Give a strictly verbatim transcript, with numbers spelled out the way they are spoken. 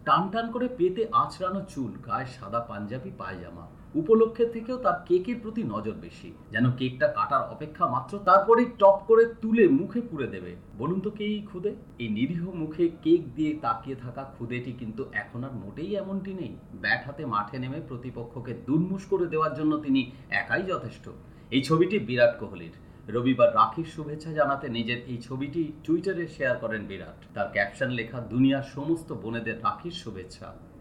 টান টান করে পেতে আঁচড়ানো চুল, গায়ে সাদা পাঞ্জাবি পায়জামা। উপলক্ষের থেকেও তার কেকের প্রতি নজর বেশি, যেন কেকটা কাটার অপেক্ষা মাত্র, তারপরেই টপ করে তুলে মুখে পুরে দেবে। বলুন তো কে এই খুদে? এই নিরীহ মুখে কেক দিয়ে তাকিয়ে থাকা খুদেটি কিন্তু এখন আর মোটেই এমনটি নেই। ব্যাট হাতে মাঠে নেমে প্রতিপক্ষকে দুর্মুষ করে দেওয়ার জন্য তিনি একাই যথেষ্ট। এই ছবিটি বিরাট কোহলির। রবিবার রাখির শুভেচ্ছা জানাতে নিজের এই ছবিটি টুইটারে শেয়ার করেন বিরাট। তার ক্যাপশন লেখা, দুনিয়ার সমস্ত বোনেদের রাখির শুভেচ্ছা।